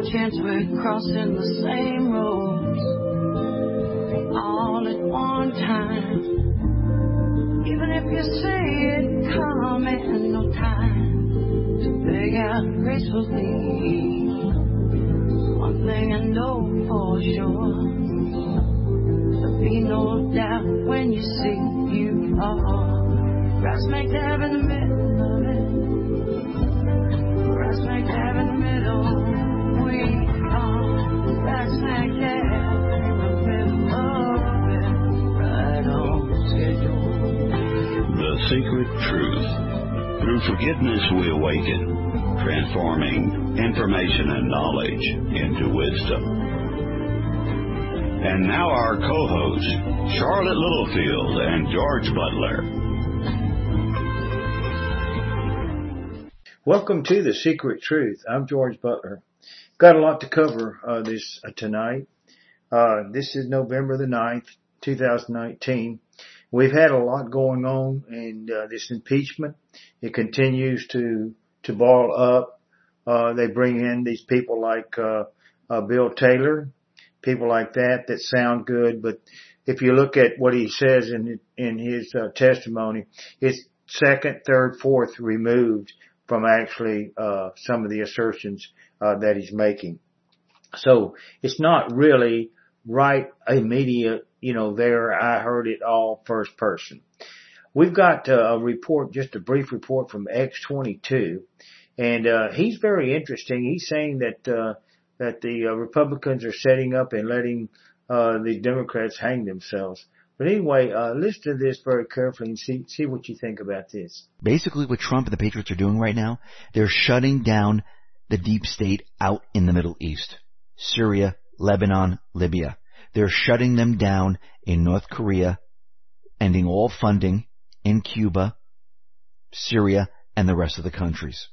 chance we're crossing the same roads all at one time. Even if you say it coming, no time to beg out gracefully. One thing I know for sure, there'll be no doubt when you see you are right smack dab in the middle of it. Right smack dab in the middle. We are right smack dab in the middle of it. Right on schedule. The Secret Truth. Through forgiveness we awaken, transforming information and knowledge into wisdom. And now our co-hosts, Charlotte Littlefield and George Butler. Welcome to The Secret Truth. I'm George Butler. Got a lot to cover tonight. This is November the 9th, 2019. We've had a lot going on in this impeachment. It continues to ball up. They bring in these people like Bill Taylor, people like that sound good, but if you look at what he says in his testimony, it's second, third, fourth removed from actually some of the assertions that he's making. So it's not really right immediate, there I heard it all first person. We've got a report, just a brief report from X22, and he's very interesting. He's saying that the Republicans are setting up and letting the Democrats hang themselves. But anyway, listen to this very carefully and see what you think about this. Basically what Trump and the Patriots are doing right now, they're shutting down the deep state out in the Middle East. Syria, Lebanon, Libya. They're shutting them down in North Korea, ending all funding in Cuba, Syria, and the rest of the countries.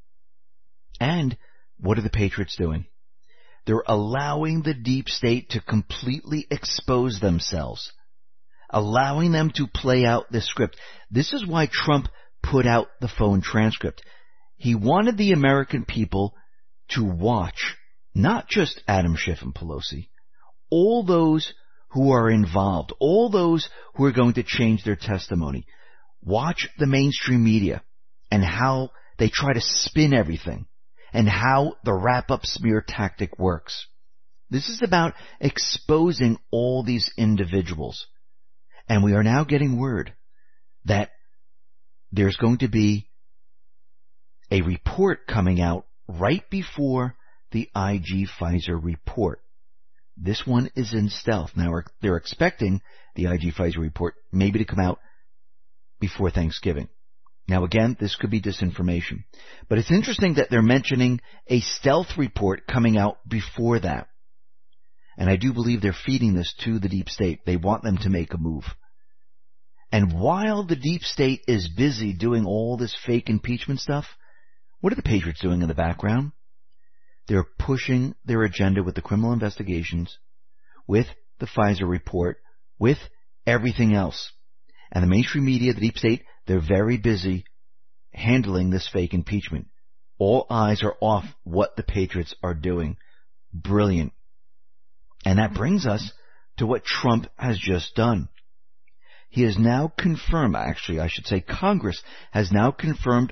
And what are the Patriots doing? They're allowing the deep state to completely expose themselves, allowing them to play out this script. This is why Trump put out the phone transcript. He wanted the American people to watch not just Adam Schiff and Pelosi, all those who are involved, all those who are going to change their testimony. Watch the mainstream media and how they try to spin everything and how the wrap-up smear tactic works. This is about exposing all these individuals. And we are now getting word that there's going to be a report coming out right before the IG Pfizer report. This one is in stealth. Now they're expecting the IG Pfizer report maybe to come out before Thanksgiving. Now again, this could be disinformation. But it's interesting that they're mentioning a stealth report coming out before that. And I do believe they're feeding this to the deep state. They want them to make a move. And while the deep state is busy doing all this fake impeachment stuff, what are the Patriots doing in the background? They're pushing their agenda with the criminal investigations, with the Pfizer report, with everything else. And the mainstream media, the deep state, they're very busy handling this fake impeachment. All eyes are off what the Patriots are doing. Brilliant. And that brings us to what Trump has just done. He has now confirmed, actually I should say Congress has now confirmed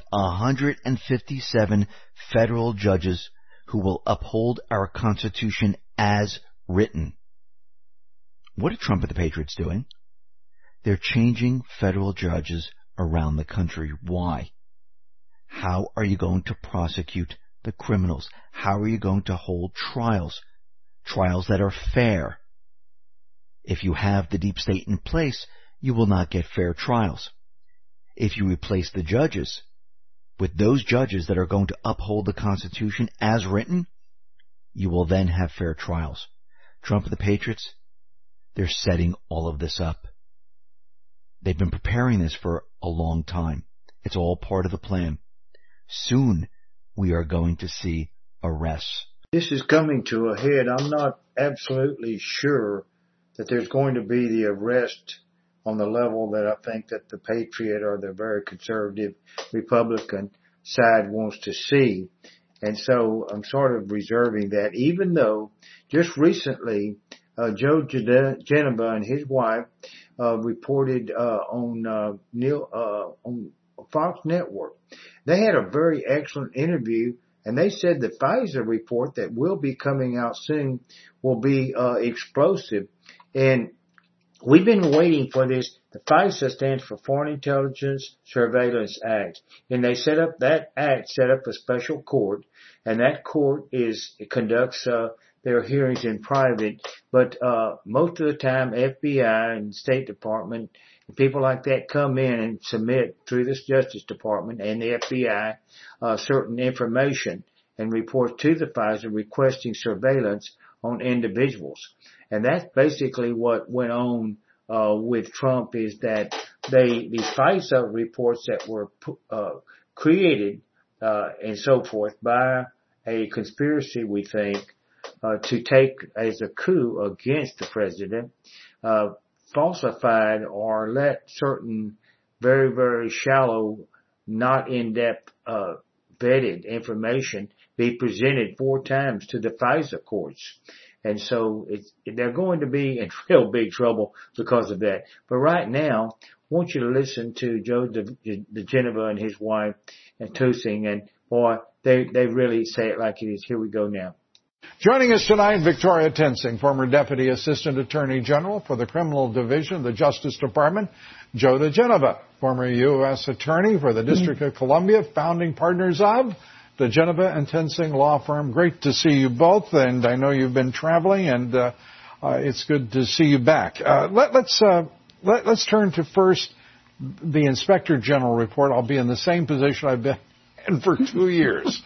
157 federal judges who will uphold our Constitution as written. What are Trump and the Patriots doing? They're changing federal judges around the country. Why? How are you going to prosecute the criminals? How are you going to hold trials? Trials that are fair. If you have the deep state in place, you will not get fair trials. If you replace the judges with those judges that are going to uphold the Constitution as written, you will then have fair trials. Trump and the Patriots, they're setting all of this up. They've been preparing this for a long time. It's all part of the plan. Soon we are going to see arrests. This is coming to a head. I'm not absolutely sure that there's going to be the arrest on the level that I think that the Patriot or the very conservative Republican side wants to see. And so I'm sort of reserving that, even though just recently, Joe Genova and his wife, reported, on Fox Network. They had a very excellent interview, and they said the Pfizer report that will be coming out soon will be, explosive. And we've been waiting for this. The FISA stands for Foreign Intelligence Surveillance Act. And they set up a special court, and that court conducts, their hearings in private, but, most of the time FBI and State Department, people like that come in and submit through the Justice Department and the FBI, certain information and report to the FISA requesting surveillance on individuals. And that's basically what went on, with Trump, is that the FISA reports that were, created, and so forth by a conspiracy, we think, to take as a coup against the president, falsified or let certain very, very shallow, not in-depth, vetted information be presented 4 times to the FISA courts. And so they're going to be in real big trouble because of that. But right now, I want you to listen to Joe Genova and his wife and Tusing, and boy, they really say it like it is. Here we go now. Joining us tonight, Victoria Toensing, former Deputy Assistant Attorney General for the Criminal Division of the Justice Department. Joe DeGenova, former U.S. Attorney for the District of Columbia, founding partners of the Genova and Toensing Law Firm. Great to see you both, and I know you've been traveling, and it's good to see you back. Let's turn to first the Inspector General report. I'll be in the same position I've been in for 2 years.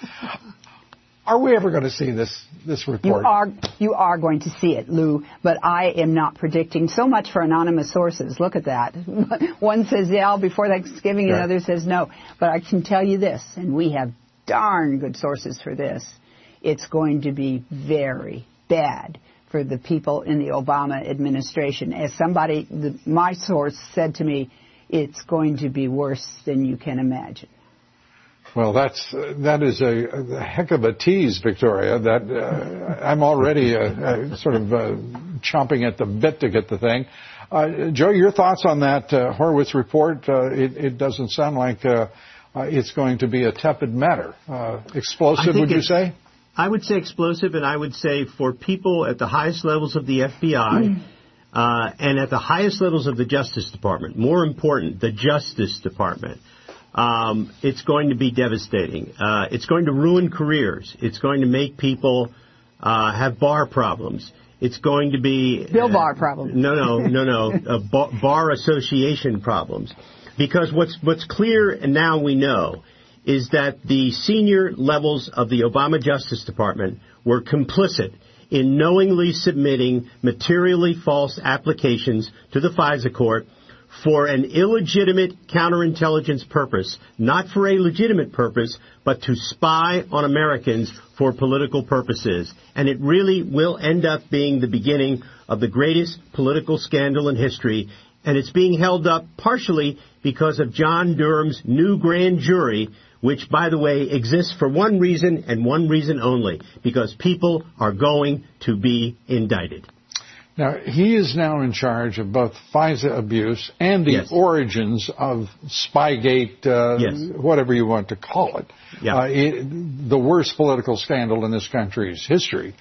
Are we ever going to see this report? You are going to see it, Lou, but I am not predicting. So much for anonymous sources. Look at that. One says yeah before Thanksgiving, and another says no. But I can tell you this, and we have darn good sources for this. It's going to be very bad for the people in the Obama administration. As my source said to me, it's going to be worse than you can imagine. Well, that is a heck of a tease, Victoria. I'm already sort of chomping at the bit to get the thing. Joe, your thoughts on that Horowitz report? It doesn't sound like it's going to be a tepid matter. Explosive, would you say? I would say explosive, and I would say for people at the highest levels of the FBI and at the highest levels of the Justice Department, more important, the Justice Department, it's going to be devastating. It's going to ruin careers. It's going to make people have bar problems. It's going to be Bill Barr problems. No. Bar association problems. Because what's clear, and now we know, is that the senior levels of the Obama Justice Department were complicit in knowingly submitting materially false applications to the FISA court for an illegitimate counterintelligence purpose, not for a legitimate purpose, but to spy on Americans for political purposes. And it really will end up being the beginning of the greatest political scandal in history. And it's being held up partially because of John Durham's new grand jury, which, by the way, exists for one reason and one reason only, because people are going to be indicted. Now, he is now in charge of both FISA abuse and the origins of Spygate, whatever you want to call it. The worst political scandal in this country's history.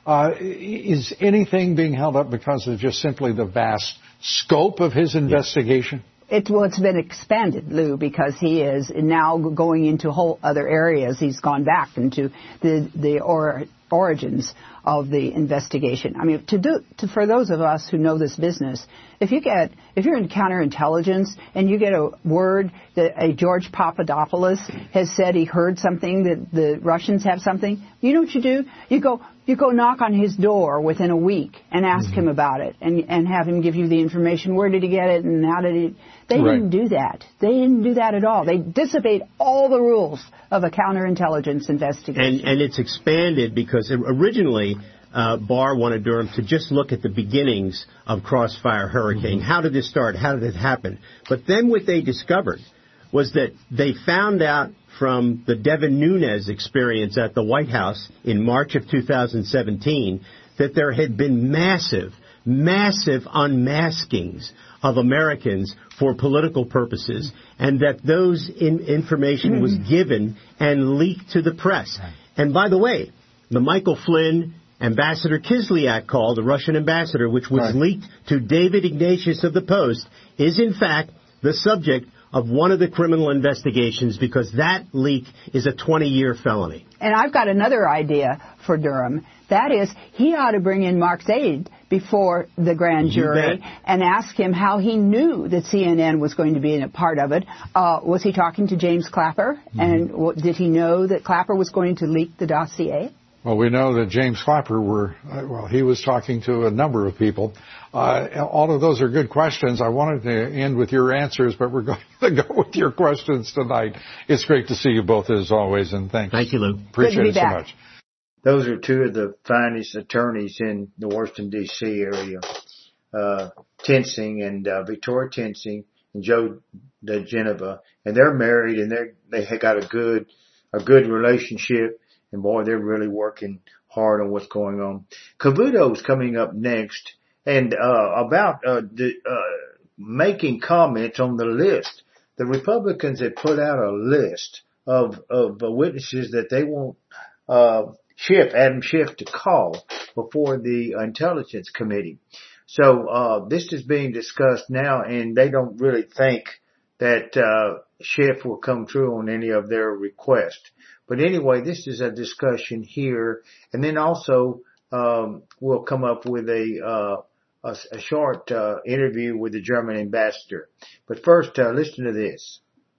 Is anything being held up because of just simply the vast scope of his investigation? It's been expanded, Lou, because he is now going into whole other areas. He's gone back into the origins of the investigation. I mean, for those of us who know this business, if you're in counterintelligence and you get a word that a George Papadopoulos has said he heard something, that the Russians have something, you know what you do? You go knock on his door within a week and ask him about it and have him give you the information. Where did he get it and how did he... They didn't do that. They didn't do that at all. They dissipate all the rules of a counterintelligence investigation. And it's expanded because originally Barr wanted Durham to just look at the beginnings of Crossfire Hurricane. How did this start? How did it happen? But then what they discovered was that they found out from the Devin Nunes experience at the White House in March of 2017 that there had been massive unmaskings of Americans for political purposes, and that those information was given and leaked to the press. And by the way, the Michael Flynn Ambassador Kislyak call, the Russian ambassador, which was leaked to David Ignatius of the Post, is in fact the subject of one of the criminal investigations, because that leak is a 20-year felony. And I've got another idea for Durham. That is, he ought to bring in Mark Zaid before the grand jury and ask him how he knew that CNN was going to be a part of it. Was he talking to James Clapper? And did he know that Clapper was going to leak the dossier? Well, we know that James Clapper he was talking to a number of people. All of those are good questions. I wanted to end with your answers, but we're going to go with your questions tonight. It's great to see you both as always, and thanks. Thank you, Lou. Appreciate it so much. Those are two of the finest attorneys in the Washington, D.C. area, Tensing and Victoria Tensing and Joe DeGenova, and they're married and they got a good relationship. And boy, they're really working hard on what's going on. Cavuto's coming up next, and about making comments on the list. The Republicans have put out a list of witnesses that they want Adam Schiff to call before the Intelligence Committee. So this is being discussed now, and they don't really think that Schiff will come through on any of their requests. But anyway, this is a discussion here, and then also we'll come up with a short interview with the German ambassador. But first, listen to this.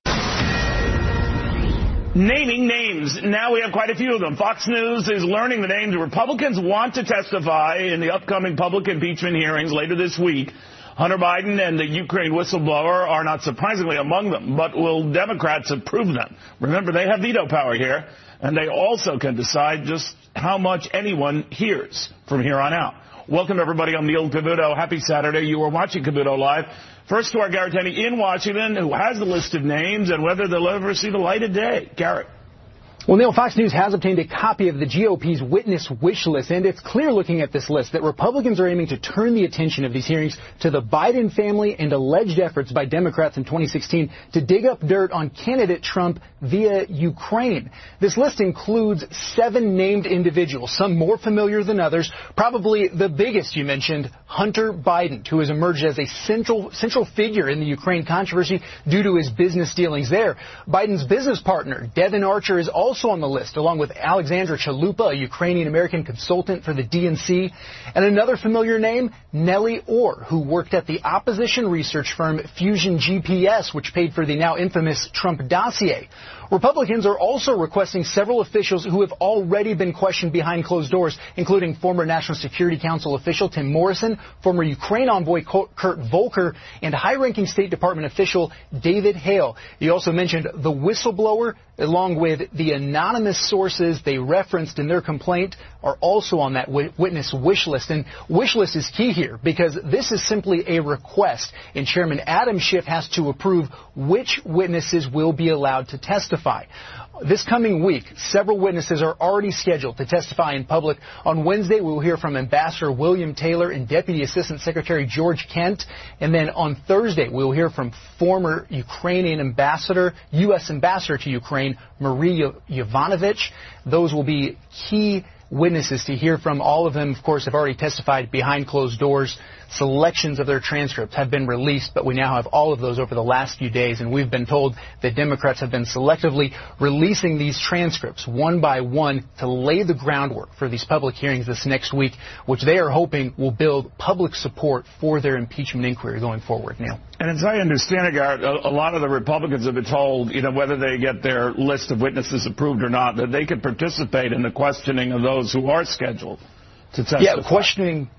Naming names. Now we have quite a few of them. Fox News is learning the names. Republicans want to testify in the upcoming public impeachment hearings later this week. Hunter Biden and the Ukraine whistleblower are not surprisingly among them, but will Democrats approve them? Remember, they have veto power here, and they also can decide just how much anyone hears from here on out. Welcome, everybody. I'm Neil Cavuto. Happy Saturday. You are watching Cavuto Live. First to our Garrett Tenney in Washington, who has the list of names and whether they'll ever see the light of day. Garrett. Well, Neil, Fox News has obtained a copy of the GOP's witness wish list, and it's clear looking at this list that Republicans are aiming to turn the attention of these hearings to the Biden family and alleged efforts by Democrats in 2016 to dig up dirt on candidate Trump via Ukraine. This list includes 7 named individuals, some more familiar than others. Probably the biggest you mentioned, Hunter Biden, who has emerged as a central figure in the Ukraine controversy due to his business dealings there. Biden's business partner, Devon Archer, is also on the list, along with Alexandra Chalupa, a Ukrainian-American consultant for the DNC, and another familiar name, Nellie Orr, who worked at the opposition research firm Fusion GPS, which paid for the now infamous Trump dossier. Republicans are also requesting several officials who have already been questioned behind closed doors, including former National Security Council official Tim Morrison, former Ukraine envoy Kurt Volker, and high-ranking State Department official David Hale. He also mentioned the whistleblower, along with the anonymous sources they referenced in their complaint, are also on that witness wish list. And wish list is key here because this is simply a request, and Chairman Adam Schiff has to approve which witnesses will be allowed to testify. This coming week, several witnesses are already scheduled to testify in public. On Wednesday, we will hear from Ambassador William Taylor and Deputy Assistant Secretary George Kent. And then on Thursday, we will hear from former Ukrainian ambassador, U.S. ambassador to Ukraine, Marie Yovanovitch. Those will be key witnesses to hear from. All of them, of course, have already testified behind closed doors. Selections of their transcripts have been released, but we now have all of those over the last few days, and we've been told that Democrats have been selectively releasing these transcripts one by one to lay the groundwork for these public hearings this next week, which they are hoping will build public support for their impeachment inquiry going forward. Neil. And as I understand it, Garrett, a lot of the Republicans have been told, whether they get their list of witnesses approved or not, that they could participate in the questioning of those who are scheduled to testify. Yeah, questioning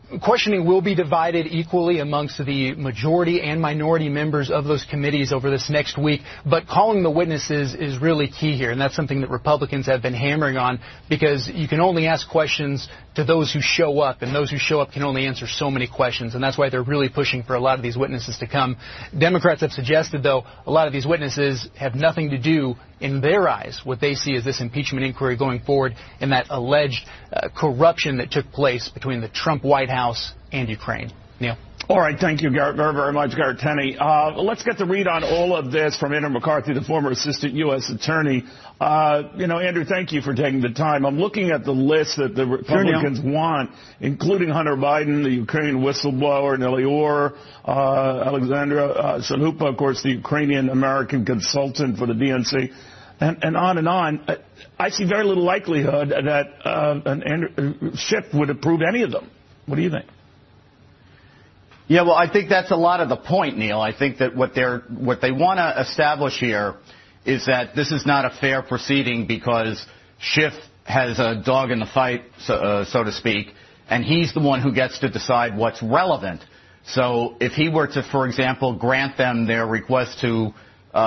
questioning will be divided equally amongst the majority and minority members of those committees over this next week. But calling the witnesses is really key here, and that's something that Republicans have been hammering on, because you can only ask questions to those who show up, and those who show up can only answer so many questions, and that's why they're really pushing for a lot of these witnesses to come. Democrats have suggested, though, a lot of these witnesses have nothing to do, in their eyes, what they see as this impeachment inquiry going forward and that alleged corruption that took place between the Trump White House and Ukraine. Neil. All right, thank you, Garrett, very, very much, Garrett Tenney. Let's get the read on all of this from Andrew McCarthy, the former assistant U.S. attorney. Andrew, thank you for taking the time. I'm looking at the list that the Republicans want, including Hunter Biden, the Ukrainian whistleblower, Nellie Orr, Alexandra Salupa, of course, the Ukrainian-American consultant for the DNC, and on and on. I see very little likelihood that Schiff would approve any of them. What do you think? Yeah, well, I think that's a lot of the point, Neil. I think that what they want to establish here is that this is not a fair proceeding because Schiff has a dog in the fight, so to speak, and he's the one who gets to decide what's relevant. So if he were to, for example, grant them their request to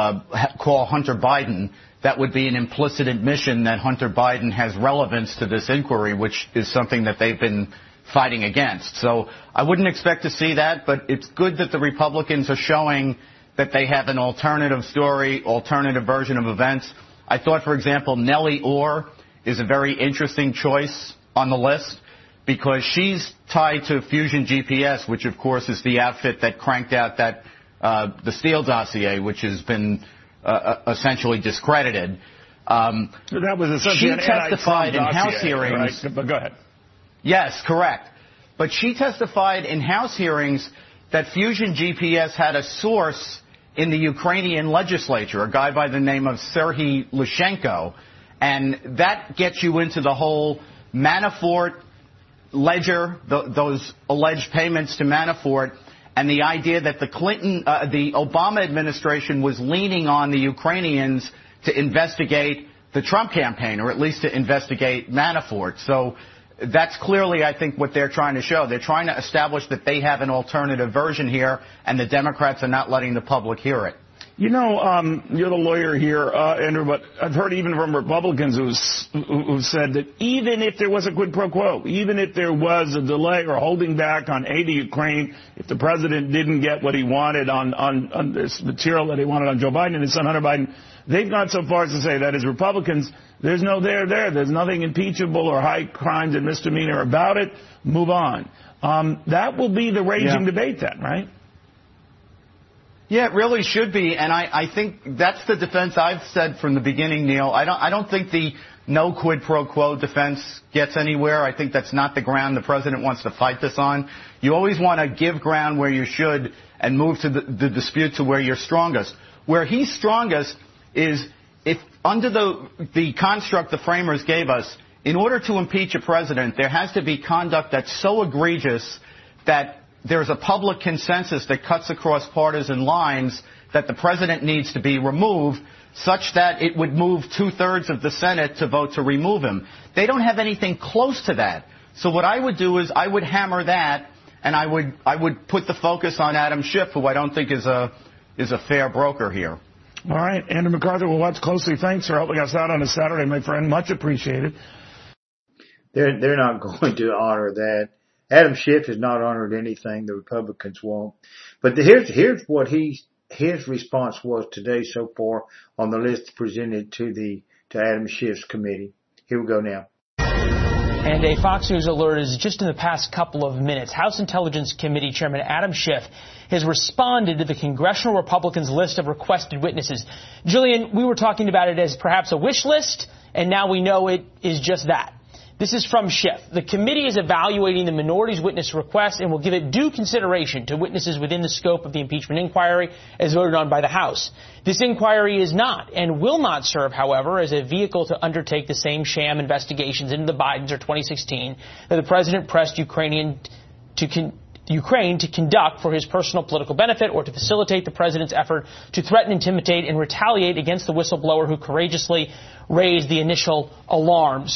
call Hunter Biden, that would be an implicit admission that Hunter Biden has relevance to this inquiry, which is something that they've been fighting against. So I wouldn't expect to see that, but it's good that the Republicans are showing that they have an alternative story, alternative version of events. I thought, for example, Nellie Orr is a very interesting choice on the list because she's tied to Fusion GPS, which, of course, is the outfit that cranked out that the Steele dossier, which has been essentially discredited. That was essentially she testified in House hearings. Right? But go ahead. Yes, correct. But she testified in House hearings that Fusion GPS had a source in the Ukrainian legislature, a guy by the name of Serhiy Lushenko. And that gets you into the whole Manafort ledger, those alleged payments to Manafort, and the idea that the Obama administration was leaning on the Ukrainians to investigate the Trump campaign, or at least to investigate Manafort. So that's clearly, I think, what they're trying to show. They're trying to establish that they have an alternative version here, and the Democrats are not letting the public hear it. You know, you're the lawyer here, Andrew, but I've heard even from Republicans who said that even if there was a quid pro quo, even if there was a delay or holding back on aid to Ukraine, if the president didn't get what he wanted on this material that he wanted on Joe Biden and his son Hunter Biden, they've gone so far as to say that as Republicans, there's no there. There's nothing impeachable or high crimes and misdemeanor about it. Move on. That will be the raging debate then, right? Yeah, it really should be, and I think that's the defense I've said from the beginning, Neil. I don't think the no quid pro quo defense gets anywhere. I think that's not the ground the president wants to fight this on. You always want to give ground where you should and move to the dispute to where you're strongest. Where he's strongest is if under the construct the framers gave us, in order to impeach a president, there has to be conduct that's so egregious that there's a public consensus that cuts across partisan lines that the president needs to be removed, such that it would move 2/3 of the Senate to vote to remove him. They don't have anything close to that. So what I would do is I would hammer that, and I would put the focus on Adam Schiff, who I don't think is a fair broker here. All right, Andrew McCarthy, we'll watch closely. Thanks for helping us out on a Saturday, my friend. Much appreciated. They're not going to honor that. Adam Schiff has not honored anything the Republicans want. But here's what his response was today so far on the list presented to Adam Schiff's committee. Here we go now. And a Fox News alert is just in the past couple of minutes. House Intelligence Committee Chairman Adam Schiff has responded to the congressional Republicans' list of requested witnesses. Jillian, we were talking about it as perhaps a wish list, and now we know it is just that. This is from Schiff. The committee is evaluating the minority's witness request and will give it due consideration to witnesses within the scope of the impeachment inquiry as voted on by the House. This inquiry is not and will not serve, however, as a vehicle to undertake the same sham investigations into the Bidens or 2016 that the president pressed Ukraine to conduct for his personal political benefit or to facilitate the president's effort to threaten, intimidate, and retaliate against the whistleblower who courageously raised the initial alarm. So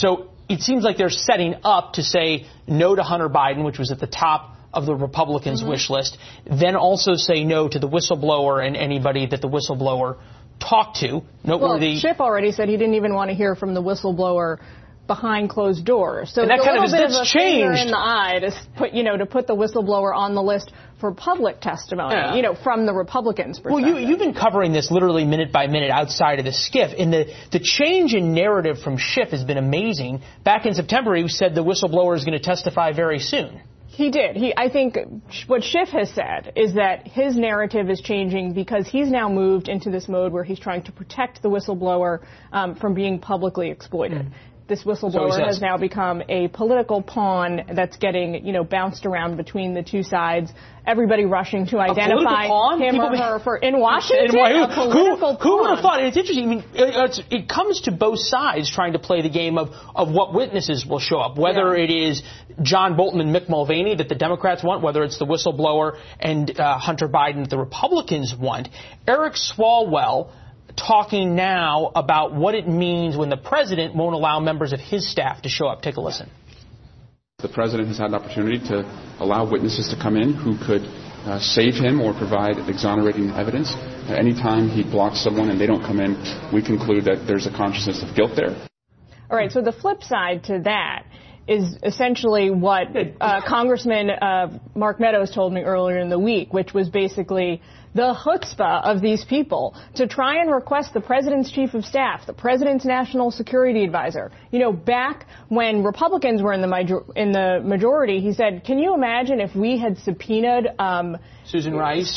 it seems like they're setting up to say no to Hunter Biden, which was at the top of the Republicans' wish list, then also say no to the whistleblower and anybody that the whistleblower talked to. Well, Schiff already said he didn't even want to hear from the whistleblower behind closed doors. So and that it's kind a little bit of a finger changed in the eye to put the whistleblower on the list for public testimony, from the Republicans' perspective. Well, you've been covering this literally minute by minute outside of the skiff, and the change in narrative from Schiff has been amazing. Back in September, he said the whistleblower is going to testify very soon. He did. I think what Schiff has said is that his narrative is changing because he's now moved into this mode where he's trying to protect the whistleblower from being publicly exploited. This whistleblower has now become a political pawn that's getting, bounced around between the two sides. Everybody rushing to identify him or her in Washington. Who would have thought? And it's interesting. I mean, it comes to both sides trying to play the game of what witnesses will show up, whether it is John Bolton and Mick Mulvaney that the Democrats want, whether it's the whistleblower and Hunter Biden that the Republicans want. Eric Swalwell talking now about what it means when the president won't allow members of his staff to show up. Take a listen. The president has had an opportunity to allow witnesses to come in who could save him or provide exonerating evidence. Anytime he blocks someone and they don't come in, we conclude that there's a consciousness of guilt there. All right, so the flip side to that is essentially what Congressman Mark Meadows told me earlier in the week, which was basically the chutzpah of these people to try and request the president's chief of staff, the president's national security advisor. Back when Republicans were in the majority, he said, can you imagine if we had subpoenaed Susan Rice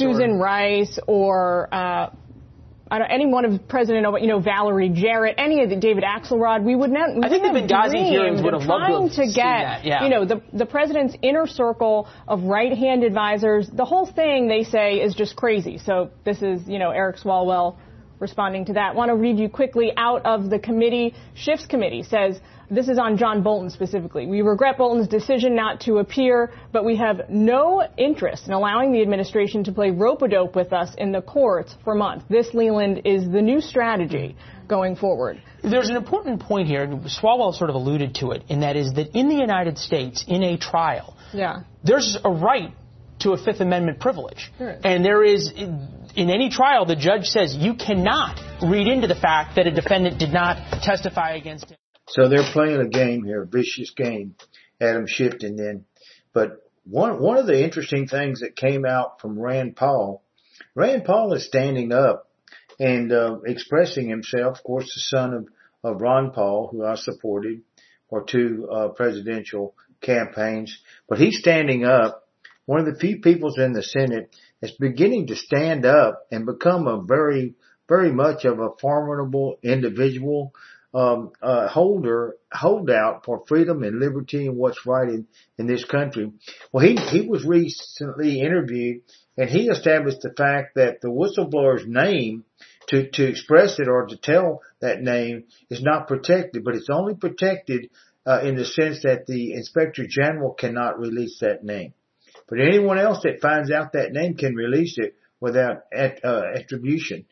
or any one of President Obama, Valerie Jarrett, any of the David Axelrod, we would not. I think the Benghazi hearings would have loved to get, that, the president's inner circle of right-hand advisors. The whole thing, they say, is just crazy. So this is, Eric Swalwell responding to that. Want to read you quickly out of the committee. Schiff's committee says, this is on John Bolton specifically. We regret Bolton's decision not to appear, but we have no interest in allowing the administration to play rope-a-dope with us in the courts for months. This, Leland, is the new strategy going forward. There's an important point here, and Swalwell sort of alluded to it, and that is that in the United States, in a trial, there's a right to a Fifth Amendment privilege. Sure. And there is, in any trial, the judge says you cannot read into the fact that a defendant did not testify against him. So they're playing a game here, a vicious game, Adam Schiff and then. But one of the interesting things that came out from Rand Paul is standing up and expressing himself. Of course, the son of Ron Paul, who I supported for 2 presidential campaigns. But he's standing up, one of the few people in the Senate that's beginning to stand up and become a very, very much of a formidable individual, holdout for freedom and liberty and what's right in this country. Well, he was recently interviewed and he established the fact that the whistleblower's name to express it or to tell that name is not protected, but it's only protected, in the sense that the Inspector General cannot release that name. But anyone else that finds out that name can release it without retribution.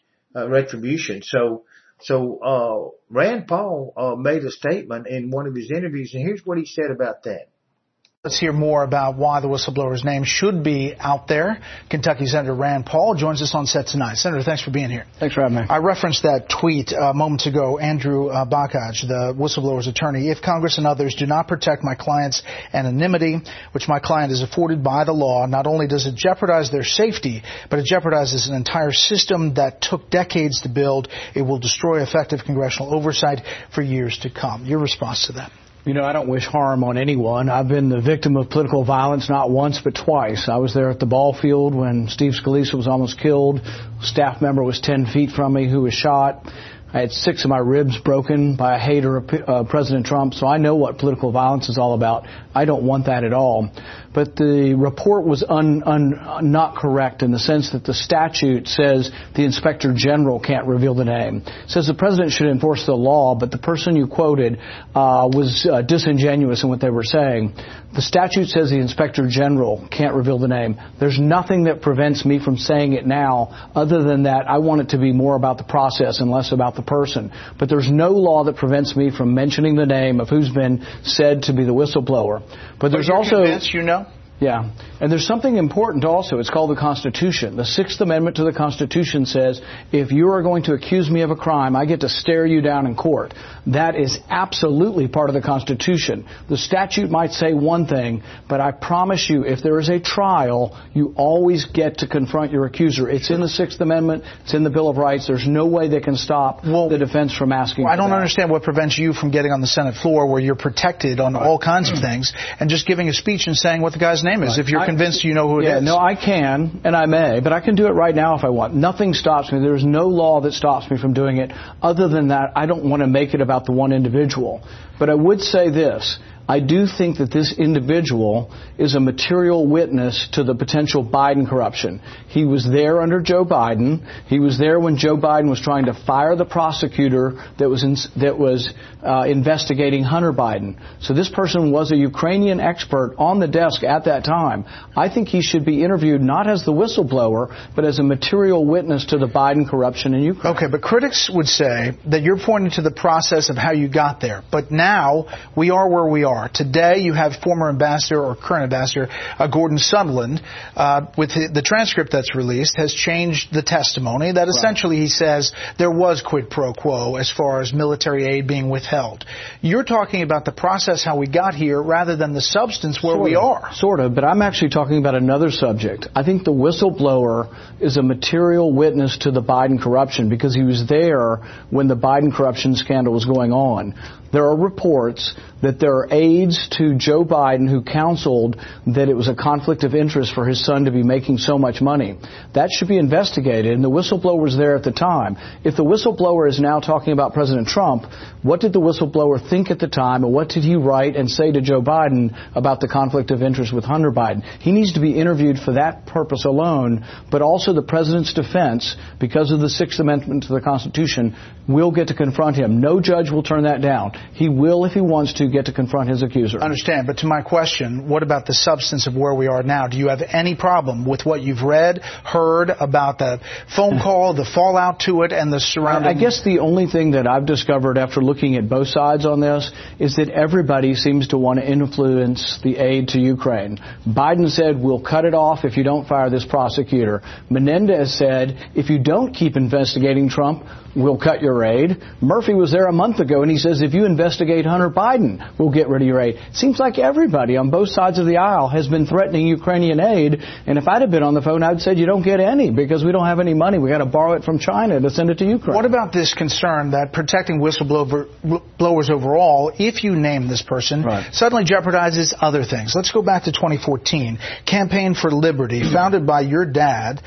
So Rand Paul made a statement in one of his interviews, and here's what he said about that. Let's hear more about why the whistleblower's name should be out there. Kentucky Senator Rand Paul joins us on set tonight. Senator, thanks for being here. Thanks for having me. I referenced that tweet moments ago. Andrew Bakaj, the whistleblower's attorney. If Congress and others do not protect my client's anonymity, which my client is afforded by the law, not only does it jeopardize their safety, but it jeopardizes an entire system that took decades to build. It will destroy effective congressional oversight for years to come. Your response to that? I don't wish harm on anyone. I've been the victim of political violence not once but twice. I was there at the ball field when Steve Scalise was almost killed. A staff member was 10 feet from me who was shot. I had 6 of my ribs broken by a hater of President Trump, so I know what political violence is all about. I don't want that at all. But the report was not correct in the sense that the statute says the Inspector General can't reveal the name. It says the President should enforce the law, but the person you quoted was disingenuous in what they were saying. The statute says the Inspector General can't reveal the name. There's nothing that prevents me from saying it now other than that I want it to be more about the process and less about the the person. But there's no law that prevents me from mentioning the name of who's been said to be the whistleblower. But there's also... convinced you know? Yeah. And there's something important also. It's called the Constitution. The Sixth Amendment to the Constitution says, if you are going to accuse me of a crime, I get to stare you down in court. That is absolutely part of the Constitution. The statute might say one thing, but I promise you, if there is a trial, you always get to confront your accuser. It's in the Sixth Amendment. It's in the Bill of Rights. There's no way they can stop the defense from asking. I don't understand what prevents you from getting on the Senate floor where you're protected on all kinds of things and just giving a speech and saying what the guy's name is if you're convinced you know who it is. No, I can, and I may, but I can do it right now if I want. Nothing stops me. There's no law that stops me from doing it. Other than that, I don't want to make it about the one individual. But I would say this. I do think that this individual is a material witness to the potential Biden corruption. He was there under Joe Biden. He was there when Joe Biden was trying to fire the prosecutor that was investigating Hunter Biden. So this person was a Ukrainian expert on the desk at that time. I think he should be interviewed not as the whistleblower, but as a material witness to the Biden corruption in Ukraine. Okay, but critics would say that you're pointing to the process of how you got there. But now we are where we are. Today, you have former ambassador or current ambassador Gordon Sondland, with the transcript that's released, has changed the testimony that essentially he says there was quid pro quo as far as military aid being withheld. You're talking about the process, how we got here, rather than the substance where we are. Sort of, but I'm actually talking about another subject. I think the whistleblower is a material witness to the Biden corruption because he was there when the Biden corruption scandal was going on. There are reports that there are aides to Joe Biden who counseled that it was a conflict of interest for his son to be making so much money. That should be investigated, and the whistleblower was there at the time. If the whistleblower is now talking about President Trump, what did the whistleblower think at the time, and what did he write and say to Joe Biden about the conflict of interest with Hunter Biden? He needs to be interviewed for that purpose alone, but also the president's defense, because of the Sixth Amendment to the Constitution, will get to confront him. No judge will turn that down. He will, if he wants to, get to confront his accuser. I understand, but to my question, what about the substance of where we are now? Do you have any problem with what you've read, heard about the phone call, the fallout to it, and the surrounding... I guess the only thing that I've discovered after looking at both sides on this is that everybody seems to want to influence the aid to Ukraine. Biden said, we'll cut it off if you don't fire this prosecutor. Menendez said, if you don't keep investigating Trump, we'll cut your aid. Murphy was there a month ago, and he says, if you investigate Hunter Biden, we'll get rid of your aid. It seems like everybody on both sides of the aisle has been threatening Ukrainian aid, and if I'd have been on the phone, I'd said, you don't get any, because we don't have any money. We got to borrow it from China to send it to Ukraine. What about this concern that protecting whistleblowers overall, if you name this person, suddenly jeopardizes other things? Let's go back to 2014. Campaign for Liberty, founded by your dad.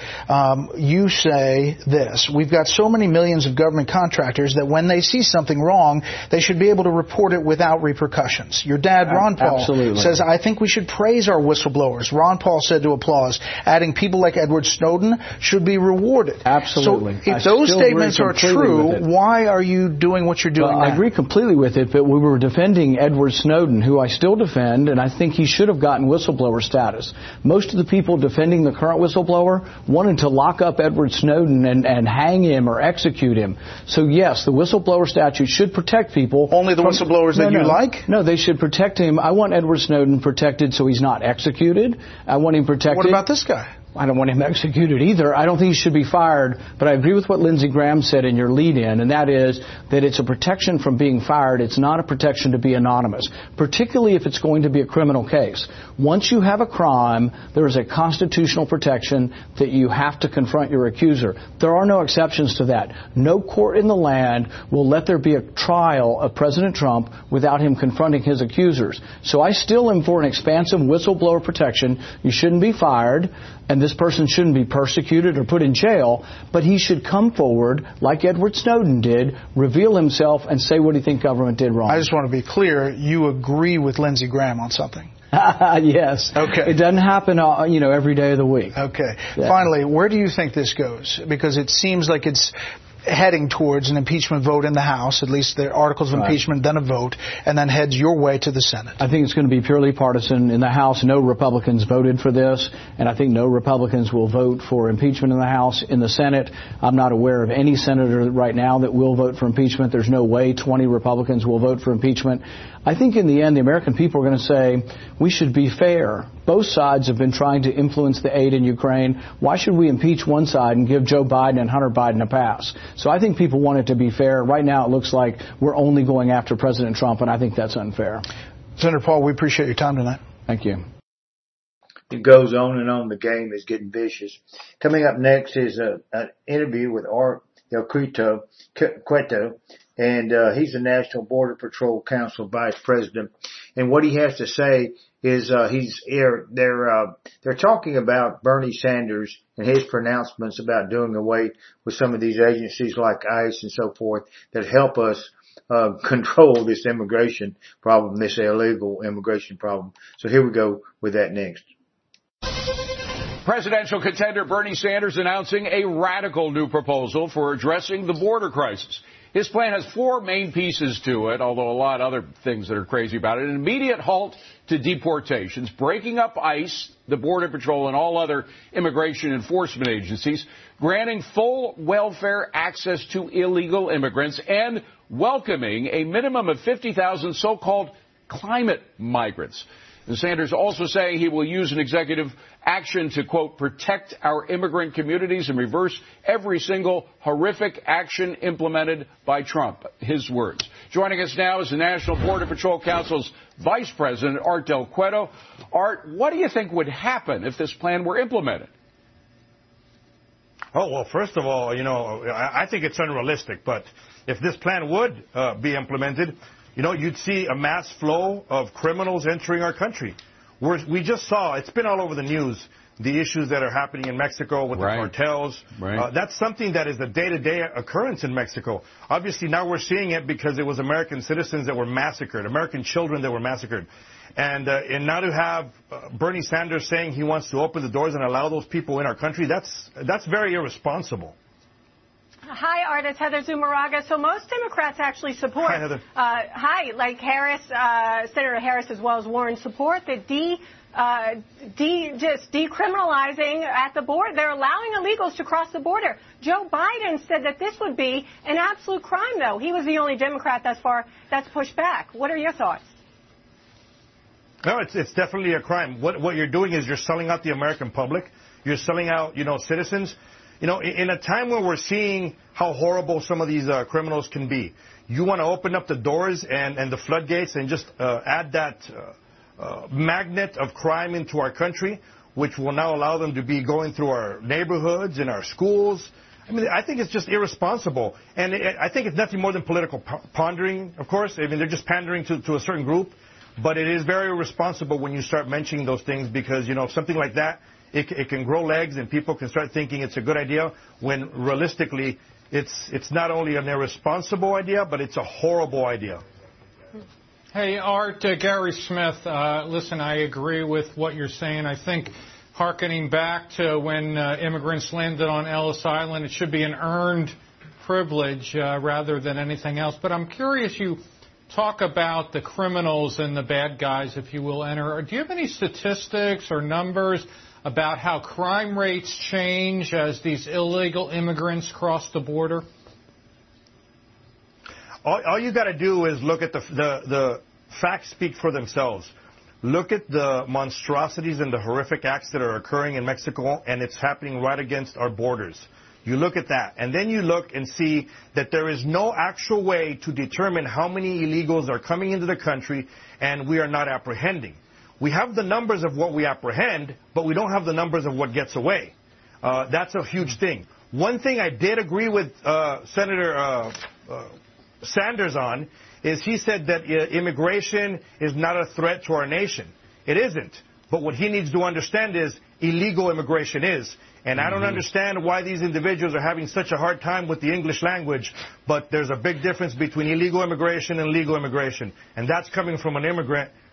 You say this: we've got so many millions of government contractors that when they see something wrong, they should be able to report it without repercussions. Your dad, Ron Paul, says, I think we should praise our whistleblowers. Ron Paul said to Applause, adding people like Edward Snowden should be rewarded. Absolutely. So if those statements are true, why are you doing what you're doing now? I agree completely with it, but we were defending Edward Snowden, who I still defend, and I think he should have gotten whistleblower status. Most of the people defending the current whistleblower wanted to lock up Edward Snowden and hang him or execute him. So yes, the whistleblower statute should protect people. Only the whistleblowers that you like? No, they should protect him. I want Edward Snowden protected so he's not executed. I want him protected. What about this guy? I don't want him executed either. I don't think he should be fired, but I agree with what Lindsey Graham said in your lead-in, and that is that it's a protection from being fired. It's not a protection to be anonymous, particularly if it's going to be a criminal case. Once you have a crime, there is a constitutional protection that you have to confront your accuser. There are no exceptions to that. No court in the land will let there be a trial of President Trump without him confronting his accusers. So I still am for an expansive whistleblower protection. You shouldn't be fired, and this person shouldn't be persecuted or put in jail, but he should come forward, like Edward Snowden did, reveal himself, and say what he thinks government did wrong. I just want to be clear, you agree with Lindsey Graham on something. Yes. Okay. It doesn't happen, every day of the week. Okay. Yeah. Finally, where do you think this goes? Because it seems like it's heading towards an impeachment vote in the House, at least the articles of impeachment, then a vote, and then heads your way to the Senate? I think it's going to be purely partisan. In the House, no Republicans voted for this, and I think no Republicans will vote for impeachment in the House. In the Senate, I'm not aware of any senator right now that will vote for impeachment. There's no way 20 Republicans will vote for impeachment. I think in the end, the American people are going to say, we should be fair. Both sides have been trying to influence the aid in Ukraine. Why should we impeach one side and give Joe Biden and Hunter Biden a pass? So I think people want it to be fair. Right now, it looks like we're only going after President Trump, and I think that's unfair. Senator Paul, we appreciate your time tonight. Thank you. It goes on and on. The game is getting vicious. Coming up next is an interview with Art Del Cueto, and he's the National Border Patrol Council Vice President. And what he has to say is they're talking about Bernie Sanders and his pronouncements about doing away with some of these agencies like ICE and so forth that help us control this immigration problem, this illegal immigration problem. So here we go with that next. Presidential contender Bernie Sanders announcing a radical new proposal for addressing the border crisis. His plan has 4 main pieces to it, although a lot of other things that are crazy about it. An immediate halt to deportations, breaking up ICE, the Border Patrol, and all other immigration enforcement agencies, granting full welfare access to illegal immigrants, and welcoming a minimum of 50,000 so-called climate migrants. And Sanders also saying he will use an executive action to, quote, protect our immigrant communities and reverse every single horrific action implemented by Trump. His words. Joining us now is the National Border Patrol Council's Vice President, Art Del Cueto. Art, what do you think would happen if this plan were implemented? Oh, well, first of all, I think it's unrealistic. But if this plan would be implemented, you'd see a mass flow of criminals entering our country. We just saw, it's been all over the news, the issues that are happening in Mexico with the cartels. That's something that is a day-to-day occurrence in Mexico. Obviously, now we're seeing it because it was American citizens that were massacred, American children that were massacred. And now to have Bernie Sanders saying he wants to open the doors and allow those people in our country, that's very irresponsible. Hi, Art. It's Heather Zumaraga. So most Democrats actually support. Hi, Heather. Like Harris, Senator Harris as well as Warren, support the just decriminalizing at the border. They're allowing illegals to cross the border. Joe Biden said that this would be an absolute crime, though. He was the only Democrat that's pushed back. What are your thoughts? No, it's definitely a crime. What you're doing is you're selling out the American public. You're selling out, citizens. In a time where we're seeing how horrible some of these criminals can be, you want to open up the doors and the floodgates and just add that magnet of crime into our country, which will now allow them to be going through our neighborhoods and our schools. I mean, I think it's just irresponsible. And I think it's nothing more than political pondering, of course. I mean, they're just pandering to a certain group. But it is very irresponsible when you start mentioning those things because, something like that, it can grow legs and people can start thinking it's a good idea when realistically it's not only an irresponsible idea, but it's a horrible idea. Hey, Art, Gary Smith, listen, I agree with what you're saying. I think hearkening back to when immigrants landed on Ellis Island, it should be an earned privilege rather than anything else. But I'm curious, you talk about the criminals and the bad guys, if you will, enter. Do you have any statistics or numbers about how crime rates change as these illegal immigrants cross the border? All you got to do is look at the facts speak for themselves. Look at the monstrosities and the horrific acts that are occurring in Mexico, and it's happening right against our borders. You look at that, and then you look and see that there is no actual way to determine how many illegals are coming into the country, and we are not apprehending. We have the numbers of what we apprehend, but we don't have the numbers of what gets away. That's a huge thing. One thing I did agree with Senator Sanders on is he said that immigration is not a threat to our nation. It isn't. But what he needs to understand is illegal immigration is. And I don't understand why these individuals are having such a hard time with the English language, but there's a big difference between illegal immigration and legal immigration. And that's coming from an immigrant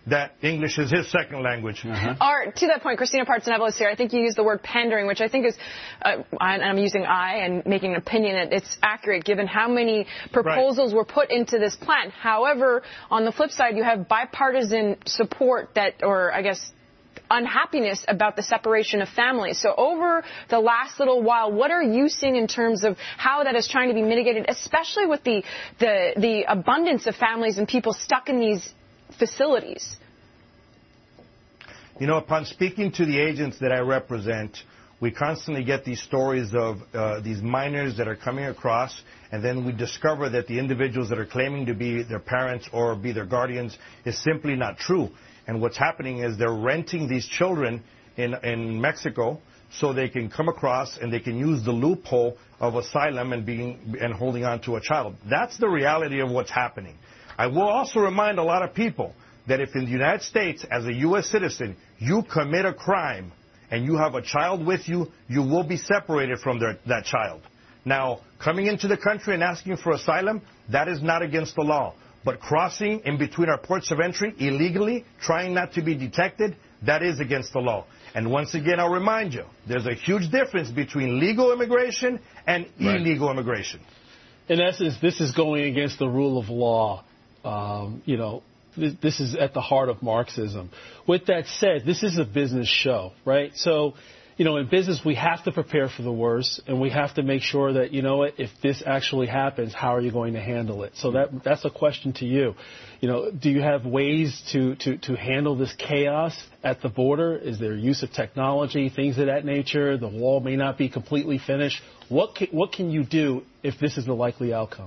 that English is his second language. Art, to that point, Christina Partsinevelos is here. I think you used the word pandering, which I think is, I'm using and making an opinion that it's accurate given how many proposals were put into this plan. However, on the flip side, you have bipartisan support that, or I guess, unhappiness about the separation of families. So over the last little while, what are you seeing in terms of how that is trying to be mitigated, especially with the abundance of families and people stuck in these facilities? You know, upon speaking to the agents that I represent, we constantly get these stories of these minors that are coming across, and then we discover that the individuals that are claiming to be their parents or be their guardians is simply not true. And what's happening is they're renting these children in Mexico so they can come across and they can use the loophole of asylum and holding on to a child. That's the reality of what's happening. I will also remind a lot of people that if in the United States, as a U.S. citizen, you commit a crime and you have a child with you, you will be separated from that child. Now, coming into the country and asking for asylum, that is not against the law. But crossing in between our ports of entry illegally, trying not to be detected, that is against the law. And once again, I'll remind you, there's a huge difference between legal immigration and illegal immigration. In essence, this is going against the rule of law. This is at the heart of Marxism. With that said, this is a business show, right? So, in business, we have to prepare for the worst, and we have to make sure that, if this actually happens, how are you going to handle it? So that's a question to you. Do you have ways to handle this chaos at the border? Is there use of technology, things of that nature? The wall may not be completely finished. What can you do if this is the likely outcome?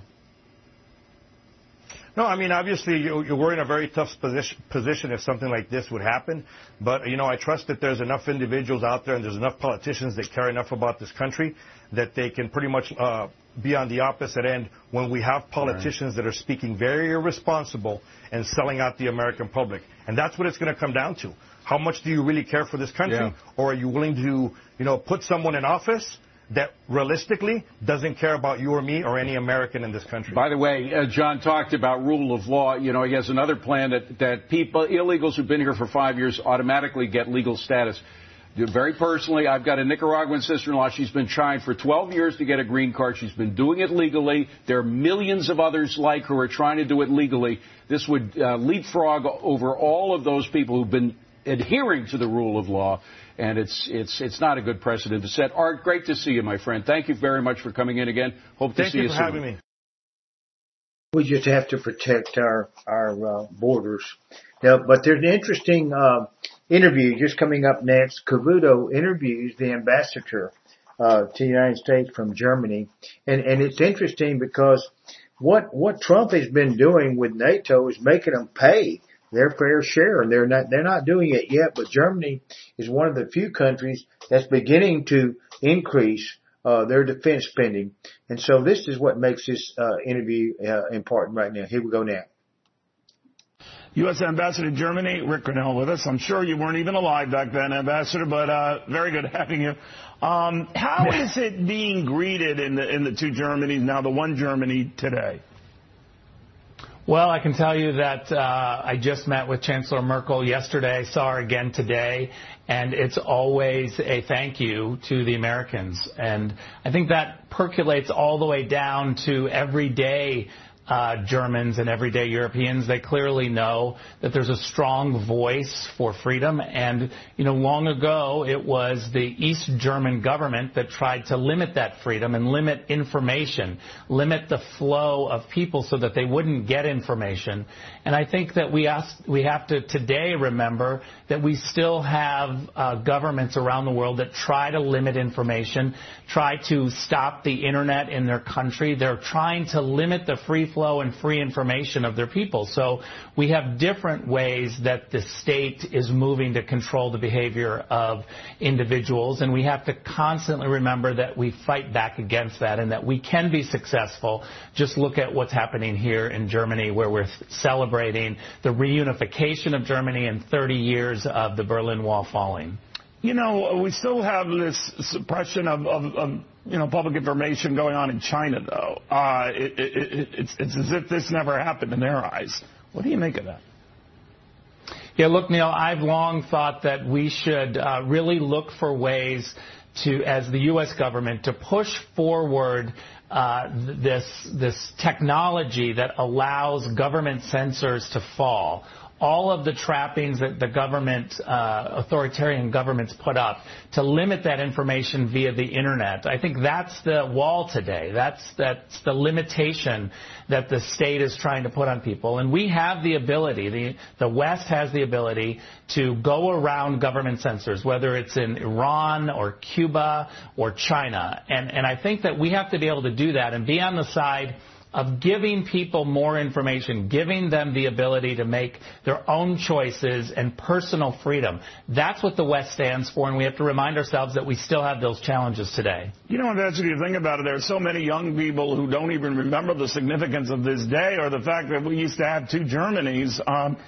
No, I mean, obviously, we're in a very tough position if something like this would happen. But, I trust that there's enough individuals out there and there's enough politicians that care enough about this country that they can pretty much be on the opposite end when we have politicians that are speaking very irresponsible and selling out the American public. And that's what it's going to come down to. How much do you really care for this country? Yeah. Or are you willing to, put someone in office that realistically doesn't care about you or me or any American in this country? By the way, John talked about rule of law. He has another plan that people, illegals who've been here for 5 years automatically get legal status. Very personally, I've got a Nicaraguan sister-in-law. She's been trying for 12 years to get a green card. She's been doing it legally. There are millions of others like her who are trying to do it legally. This would leapfrog over all of those people who've been adhering to the rule of law. And it's not a good precedent to set. Art, great to see you, my friend. Thank you very much for coming in again. Hope to see you soon. Thank you for having me. We just have to protect our borders. Now, but there's an interesting interview just coming up next. Cavuto interviews the ambassador to the United States from Germany, and it's interesting because what Trump has been doing with NATO is making them pay their fair share, and they're not doing it yet, but Germany is one of the few countries that's beginning to increase their defense spending. And so this is what makes this interview important right now. Here we go now. U.S. Ambassador to Germany, Rick Grinnell, with us. I'm sure you weren't even alive back then, Ambassador, but very good having you. How is it being greeted in the two Germanys, now the one Germany today? Well, I can tell you that I just met with Chancellor Merkel yesterday, saw her again today, and it's always a thank you to the Americans. And I think that percolates all the way down to everyday Germans and everyday Europeans. They clearly know that there's a strong voice for freedom. And, long ago, it was the East German government that tried to limit that freedom and limit information, limit the flow of people so that they wouldn't get information. And I think that we have to today remember that we still have governments around the world that try to limit information, try to stop the Internet in their country. They're trying to limit the free flow and free information of their people. So we have different ways that the state is moving to control the behavior of individuals, and we have to constantly remember that we fight back against that and that we can be successful. Just look at what's happening here in Germany, where we're celebrating the reunification of Germany and 30 years of the Berlin Wall falling. We still have this suppression of public information going on in China, though. It's as if this never happened in their eyes. What do you make of that? Yeah, look, Neil, I've long thought that we should really look for ways to, as the U.S. government, to push forward this technology that allows government censors to fall. All of the trappings that the government, authoritarian governments put up to limit that information via the internet. I think that's the wall today. That's the limitation that the state is trying to put on people. And we have the ability, the West has the ability to go around government censors, whether it's in Iran or Cuba or China. And I think that we have to be able to do that and be on the side of giving people more information, giving them the ability to make their own choices and personal freedom. That's what the West stands for, and we have to remind ourselves that we still have those challenges today. You know, Ambassador, you think about it, there are so many young people who don't even remember the significance of this day or the fact that we used to have two Germanys.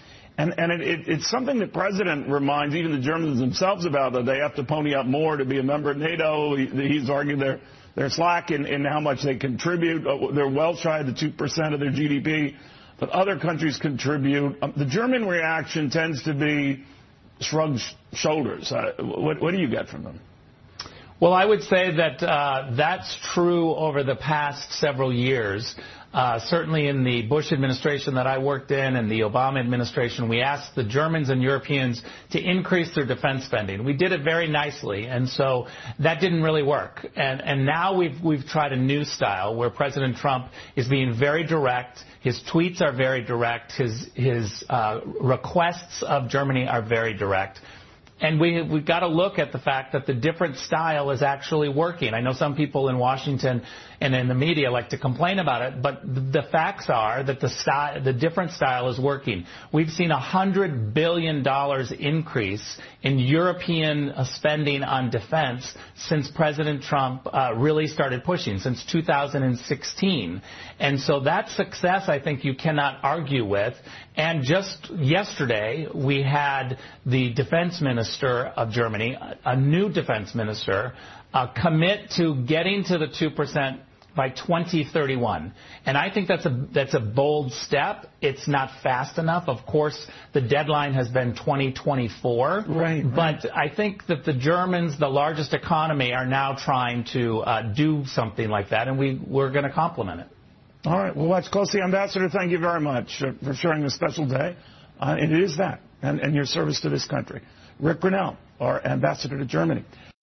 It's something the president reminds even the Germans themselves about, that they have to pony up more to be a member of NATO. He's argued they're slack in how much they contribute. They're well shy of the 2% of their GDP, but other countries contribute. The German reaction tends to be shrugged shoulders. What do you get from them? Well, I would say that that's true over the past several years. Certainly in the Bush administration that I worked in and the Obama administration, we asked the Germans and Europeans to increase their defense spending. We did it very nicely, and so that didn't really work. And now we've tried a new style where President Trump is being very direct. His tweets are very direct. His requests of Germany are very direct. And we've got to look at the fact that the different style is actually working. I know some people in Washington and in the media like to complain about it, but the facts are that the different style is working. We've seen $100 billion increase in European spending on defense since President Trump really started pushing, since 2016. And so that success, I think, you cannot argue with. And just yesterday, we had the defense minister of Germany, a new defense minister, commit to getting to the 2% by 2031. And I think that's a bold step. It's not fast enough. Of course, the deadline has been 2024. Right. But I think that the Germans, the largest economy, are now trying to do something like that, and we're going to complement it. All right. Well, watch closely. Ambassador, thank you very much for sharing this special day. And it is that, and your service to this country. Rick Grenell, our ambassador to Germany.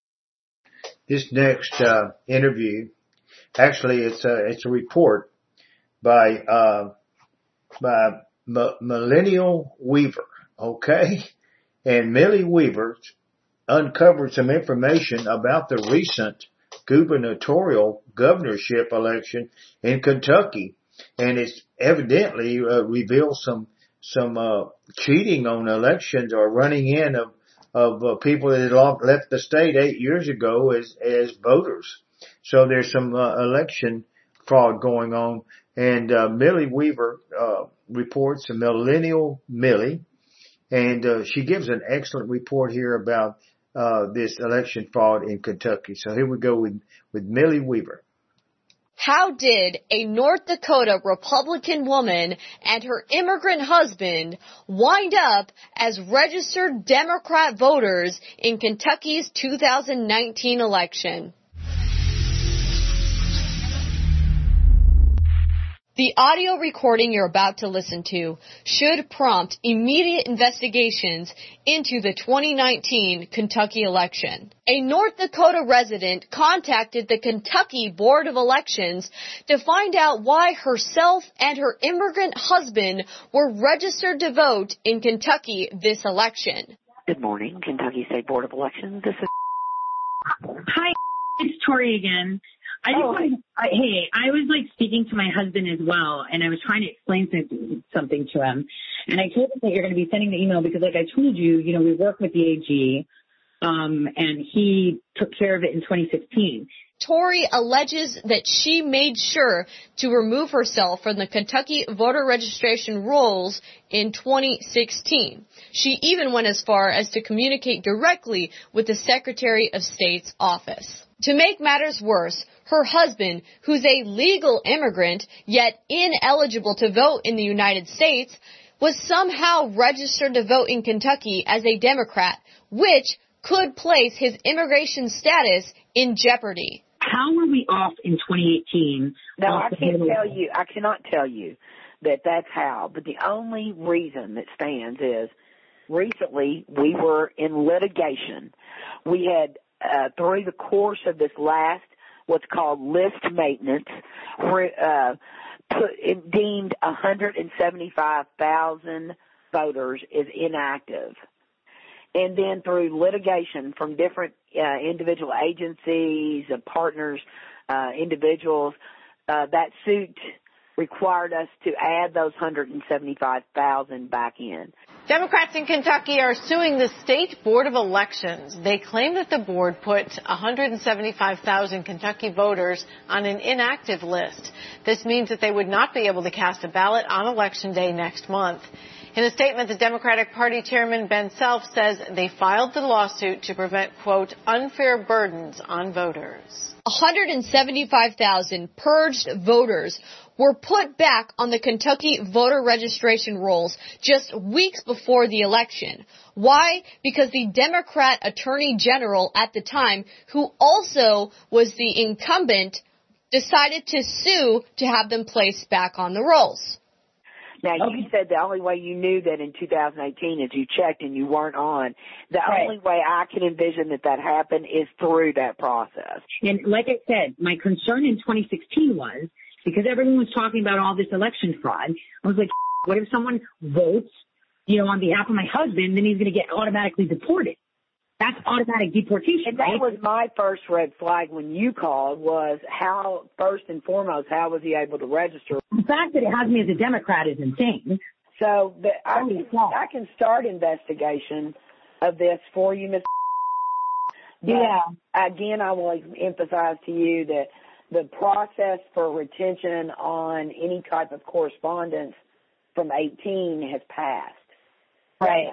This next interview, actually, it's a report by Millennial Weaver, okay? And Millie Weaver uncovered some information about the recent gubernatorial governorship election in Kentucky, and it's evidently revealed some cheating on elections or running in of people that had left the state 8 years ago as voters. So there's some election fraud going on, and Millie Weaver reports, a Millennial Millie, and she gives an excellent report here about this election fraud in Kentucky. So here we go with Millie Weaver. How did a North Dakota Republican woman and her immigrant husband wind up as registered Democrat voters in Kentucky's 2019 election? The audio recording you're about to listen to should prompt immediate investigations into the 2019 Kentucky election. A North Dakota resident contacted the Kentucky Board of Elections to find out why herself and her immigrant husband were registered to vote in Kentucky this election. Good morning, Kentucky State Board of Elections. This is... Hi, it's Tori again. I was speaking to my husband as well, and I was trying to explain something to him. And I told him that you're going to be sending the email because, like I told you, we work with the AG, and he took care of it in 2016. Tori alleges that she made sure to remove herself from the Kentucky voter registration rolls in 2016. She even went as far as to communicate directly with the Secretary of State's office. To make matters worse, her husband, who's a legal immigrant, yet ineligible to vote in the United States, was somehow registered to vote in Kentucky as a Democrat, which could place his immigration status in jeopardy. How were we off in 2018? No, I cannot tell you that that's how, but the only reason that stands is recently we were in litigation. We had, through the course of this last, what's called list maintenance, deemed 175,000 voters as inactive. And then through litigation from different individual agencies, partners, individuals, that suit required us to add those 175,000 back in. Democrats in Kentucky are suing the State Board of Elections. They claim that the board put 175,000 Kentucky voters on an inactive list. This means that they would not be able to cast a ballot on Election Day next month. In a statement, the Democratic Party chairman Ben Self says they filed the lawsuit to prevent, quote, unfair burdens on voters. 175,000 purged voters were put back on the Kentucky voter registration rolls just weeks before the election. Why? Because the Democrat Attorney General at the time, who also was the incumbent, decided to sue to have them placed back on the rolls. Now, you said the only way you knew that in 2018 is you checked and you weren't on. The only way I can envision that happened is through that process. And like I said, my concern in 2016 was, because everyone was talking about all this election fraud, I was like, what if someone votes, on behalf of my husband, then he's going to get automatically deported? That's automatic deportation. And that was my first red flag when you called, was how, first and foremost, how was he able to register? The fact that it has me as a Democrat is insane. So I can start investigation of this for you, Ms. Yeah. Again, I will emphasize to you that the process for retention on any type of correspondence from 18 has passed. Right.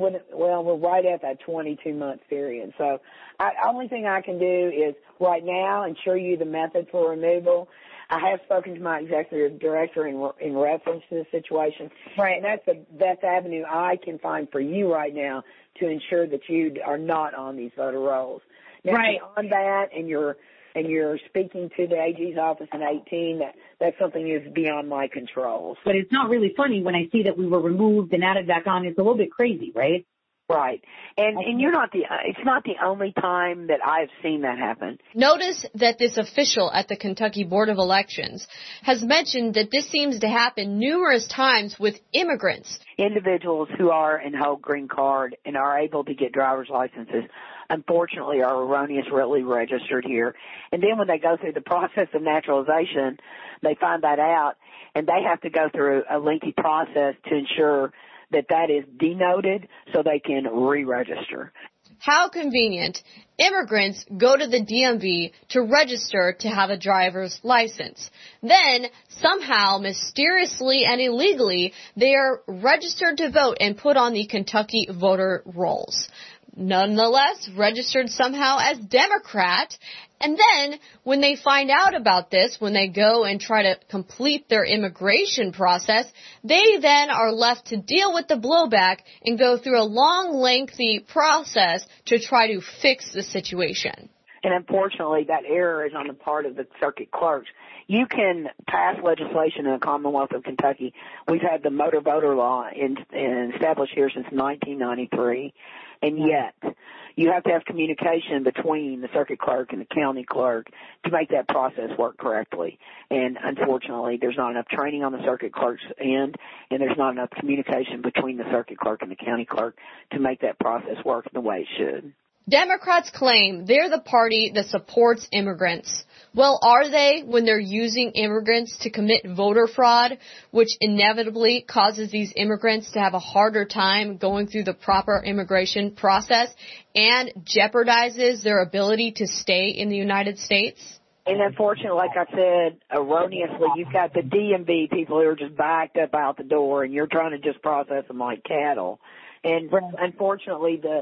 We're right at that 22-month period. So only thing I can do is right now ensure you the method for removal. I have spoken to my executive director in reference to the situation. Right. And that's the best avenue I can find for you right now to ensure that you are not on these voter rolls. Now, right. On that, and you're speaking to the AG's office in 18, that's something that's beyond my control. But it's not really funny when I see that we were removed and added back on. It's a little bit crazy, right? Right. And it's not the only time that I've seen that happen. Notice that this official at the Kentucky Board of Elections has mentioned that this seems to happen numerous times with immigrants. Individuals who are and hold green card and are able to get driver's licenses, unfortunately, are erroneously registered here. And then when they go through the process of naturalization, they find that out, and they have to go through a lengthy process to ensure that is denoted so they can re-register. How convenient. Immigrants go to the DMV to register to have a driver's license. Then, somehow, mysteriously and illegally, they are registered to vote and put on the Kentucky voter rolls. Nonetheless, registered somehow as Democrat. And then, when they find out about this, when they go and try to complete their immigration process, they then are left to deal with the blowback and go through a long, lengthy process to try to fix the situation. And unfortunately, that error is on the part of the circuit clerks. You can pass legislation in the Commonwealth of Kentucky. We've had the motor voter law established here since 1993. And yet, you have to have communication between the circuit clerk and the county clerk to make that process work correctly. And unfortunately, there's not enough training on the circuit clerk's end, and there's not enough communication between the circuit clerk and the county clerk to make that process work the way it should. Democrats claim they're the party that supports immigrants. Well, are they when they're using immigrants to commit voter fraud, which inevitably causes these immigrants to have a harder time going through the proper immigration process and jeopardizes their ability to stay in the United States? And unfortunately, like I said, erroneously, you've got the DMV people who are just backed up out the door, and you're trying to just process them like cattle. And unfortunately, the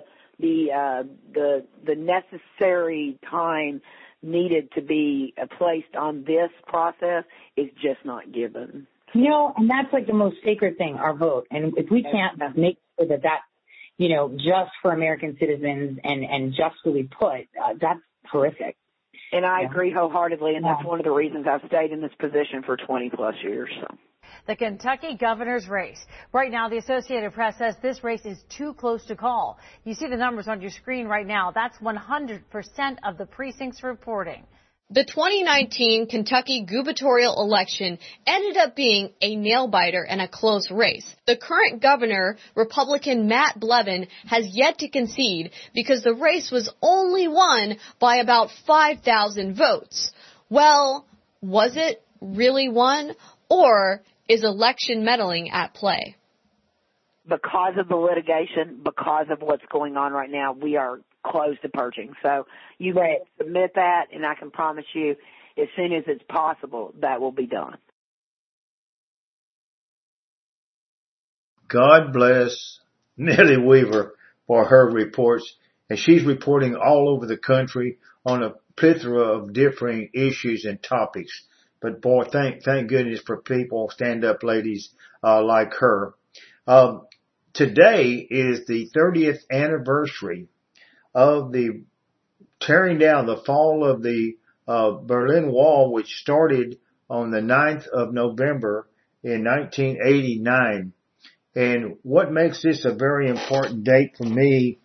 necessary time needed to be placed on this process is just not given. You know, and that's like the most sacred thing, our vote. And if we can't make sure that that's, you know, just for American citizens and justly put, that's horrific. And I agree wholeheartedly, and that's one of the reasons I've stayed in this position for 20-plus years. So. The Kentucky governor's race. Right now, the Associated Press says this race is too close to call. You see the numbers on your screen right now. That's 100% of the precincts reporting. The 2019 Kentucky gubernatorial election ended up being a nail-biter and a close race. The current governor, Republican Matt Blevin, has yet to concede because the race was only won by about 5,000 votes. Well, was it really won, or is election meddling at play? Because of the litigation, because of what's going on right now, we are close to purging. So you may submit that, and I can promise you as soon as it's possible, that will be done. God bless Nellie Weaver for her reports. And she's reporting all over the country on a plethora of differing issues and topics. But boy, thank goodness for people, stand-up ladies like her. Today is the 30th anniversary of the tearing down, the fall of the Berlin Wall, which started on the 9th of November in 1989. And what makes this a very important date for me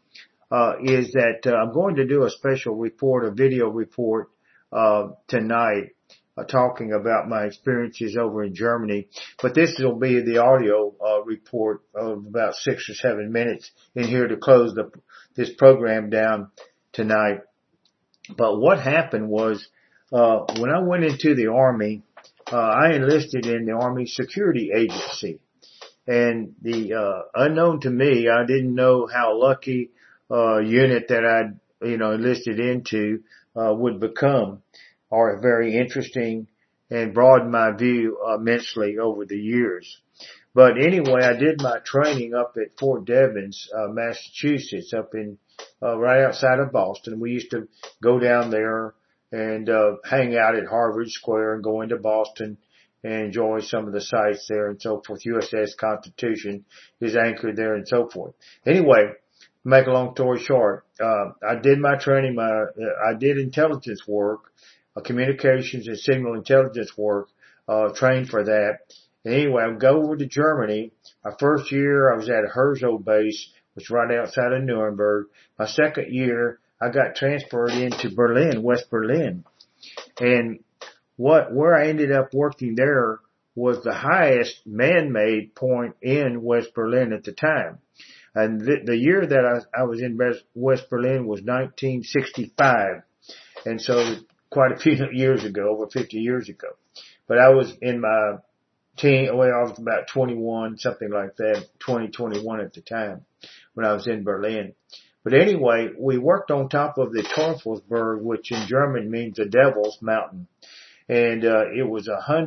is that I'm going to do a special report, a video report tonight, talking about my experiences over in Germany. But this will be the audio report of about 6 or 7 minutes in here to close this program down tonight. But what happened was, when I went into the Army, I enlisted in the Army Security Agency. And the unknown to me, I didn't know how lucky unit that I'd enlisted into would become, are very interesting and broadened my view immensely over the years. But anyway, I did my training up at Fort Devens, Massachusetts, up in right outside of Boston. We used to go down there and hang out at Harvard Square and go into Boston and enjoy some of the sights there and so forth. USS Constitution is anchored there and so forth. Anyway, make a long story short, I did my training. I did intelligence work, communications and signal intelligence work, trained for that. And anyway, I would go over to Germany. My first year, I was at Herzog base, which is right outside of Nuremberg. My second year, I got transferred into Berlin, West Berlin. And where I ended up working there was the highest man-made point in West Berlin at the time. And the year that I was in West Berlin was 1965. And so quite a few years ago, over 50 years ago. But I was in my I was about 21, something like that, 21 at the time when I was in Berlin. But anyway, we worked on top of the Teufelsberg, which in German means the Devil's Mountain. And it was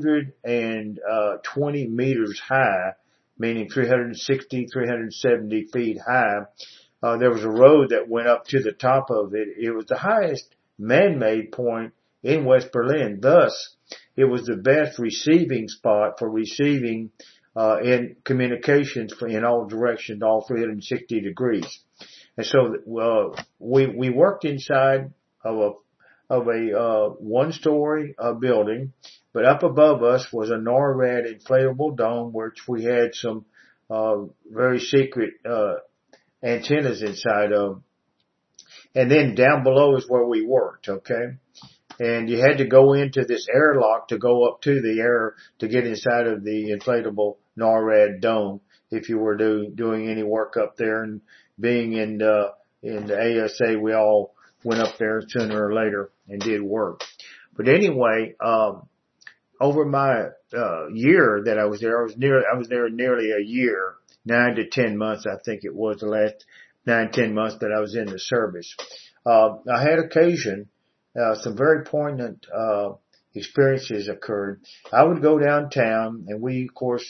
120 meters high, meaning 360, 370 feet high. There was a road that went up to the top of it. It was the highest man-made point in West Berlin. Thus, it was the best receiving spot for receiving in communications in all directions, all 360 degrees. And so we worked inside of a one-story building, but up above us was a NORAD inflatable dome, which we had some very secret antennas inside of. And then down below is where we worked, okay? And you had to go into this airlock to go up to the air to get inside of the inflatable NORAD dome if you were doing any work up there. And being in the ASA, we all went up there sooner or later and did work. But anyway, over my year that I was there, I was there nearly a year, 9 to 10 months, I think it was the last 9, 10 months that I was in the service. I had occasion, some very poignant experiences occurred. I would go downtown, and we, of course,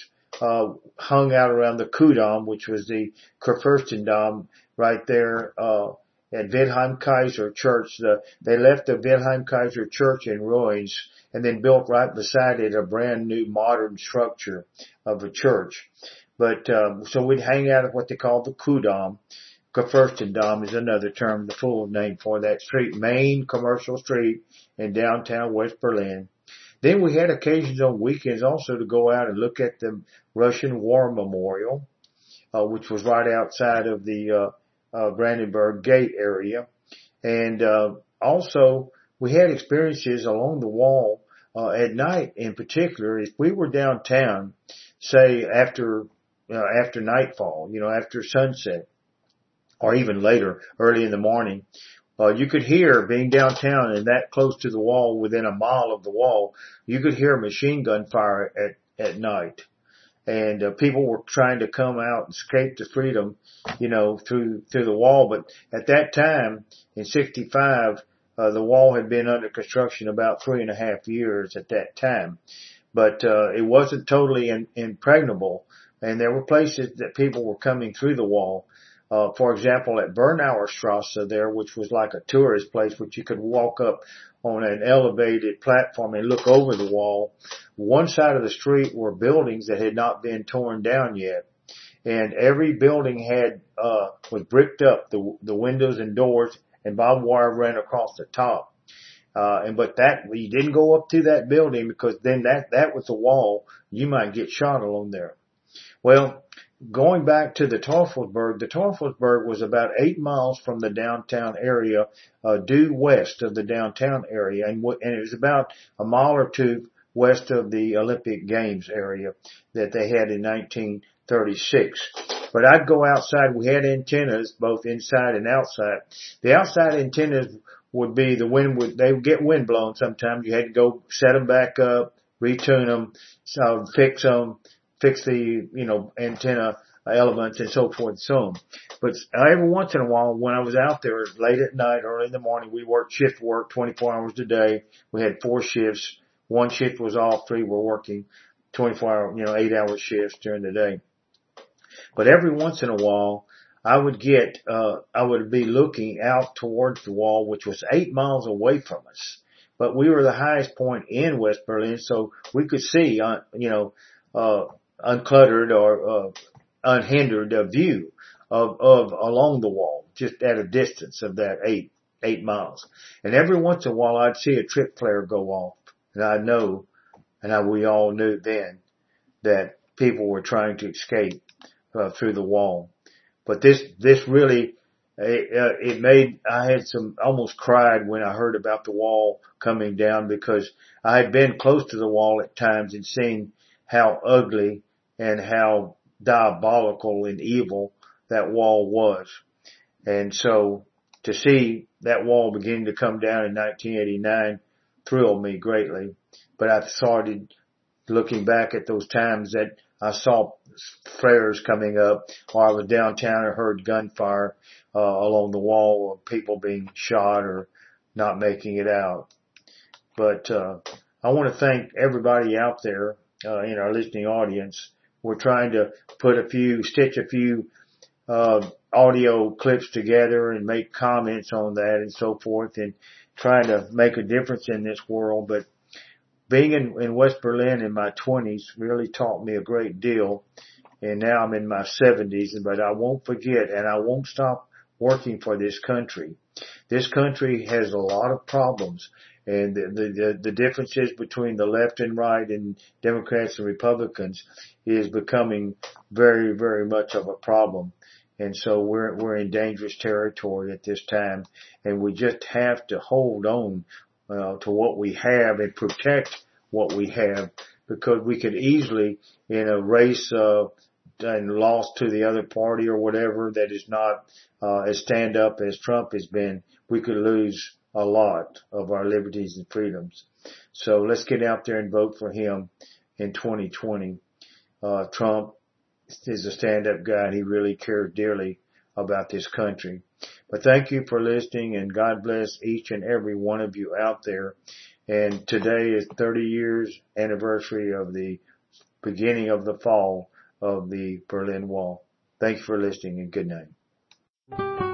hung out around the Kudamm, which was the Kurfürstendamm right there, at Wilhelm Kaiser Church. They left the Wilhelm Kaiser Church in ruins and then built right beside it a brand new modern structure of a church. But so we'd hang out at what they call the Kudamm. Furstendamm is another term, the full name for that street, main commercial street in downtown West Berlin. Then we had occasions on weekends also to go out and look at the Russian War Memorial, which was right outside of the Brandenburg Gate area. And also we had experiences along the wall at night in particular. If we were downtown, say after nightfall, after sunset, or even later, early in the morning, you could hear, being downtown and that close to the wall, within a mile of the wall, you could hear machine gun fire at night. And people were trying to come out and escape to freedom, through the wall. But at that time, in 65, the wall had been under construction about 3.5 years at that time. But it wasn't totally impregnable. And there were places that people were coming through the wall. For example, at Bernauer Strasse there, which was like a tourist place, which you could walk up on an elevated platform and look over the wall. One side of the street were buildings that had not been torn down yet. And every building was bricked up, the windows and doors, and barbed wire ran across the top. But you didn't go up to that building because then that was the wall. You might get shot along there. Well, going back to the Teufelsberg was about 8 miles from the downtown area, due west of the downtown area, and it was about a mile or two west of the Olympic Games area that they had in 1936. But I'd go outside. We had antennas both inside and outside. The outside antennas would be they would get wind blown sometimes. You had to go set them back up, retune them, fix them, fix the, antenna elements and so forth and so on. But every once in a while, when I was out there late at night, early in the morning, we worked shift work 24 hours a day. We had 4 shifts. One shift was off, 3 were working 24-hour, 8-hour shifts during the day. But every once in a while, I would be looking out towards the wall, which was 8 miles away from us. But we were the highest point in West Berlin, so we could see, uncluttered or unhindered view of along the wall, just at a distance of that 8 miles. And every once in a while I'd see a trip flare go off, and we all knew then that people were trying to escape through the wall. But this really I had almost cried when I heard about the wall coming down, because I had been close to the wall at times and seen how ugly and how diabolical and evil that wall was. And so to see that wall beginning to come down in 1989 thrilled me greatly. But I started looking back at those times that I saw flares coming up, or I was downtown and heard gunfire along the wall, or people being shot or not making it out. But I want to thank everybody out there in our listening audience. We're trying to stitch a few audio clips together and make comments on that and so forth, and trying to make a difference in this world. But being in West Berlin in my 20s really taught me a great deal. And now I'm in my 70s, but I won't forget, and I won't stop working for this country. This country has a lot of problems, and the differences between the left and right and Democrats and Republicans is becoming very, very much of a problem. And so we're in dangerous territory at this time, and we just have to hold on to what we have and protect what we have, because we could easily, in a race and lost to the other party or whatever that is not as stand up as Trump has been, we could lose a lot of our liberties and freedoms. So let's get out there and vote for him in 2020. Trump is a stand-up guy, and he really cares dearly about this country. But thank you for listening, and God bless each and every one of you out there. And today is 30 years anniversary of the beginning of the fall of the Berlin Wall. Thanks for listening, and good night.